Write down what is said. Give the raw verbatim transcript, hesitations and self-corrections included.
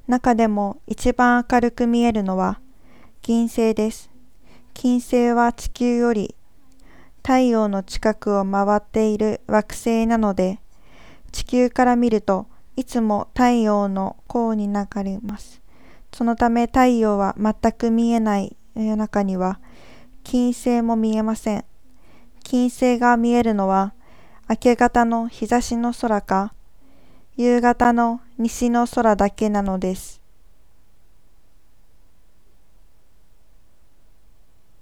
中でも一番明るく見えるのは銀星です。金星は地球より太陽の近くを回っている惑星なので、地球から見るといつも太陽の光に流れます。そのため太陽は全く見えない夜中には金星も見えません。金星が見えるのは明け方の東の空か夕方の西の空だけなのです。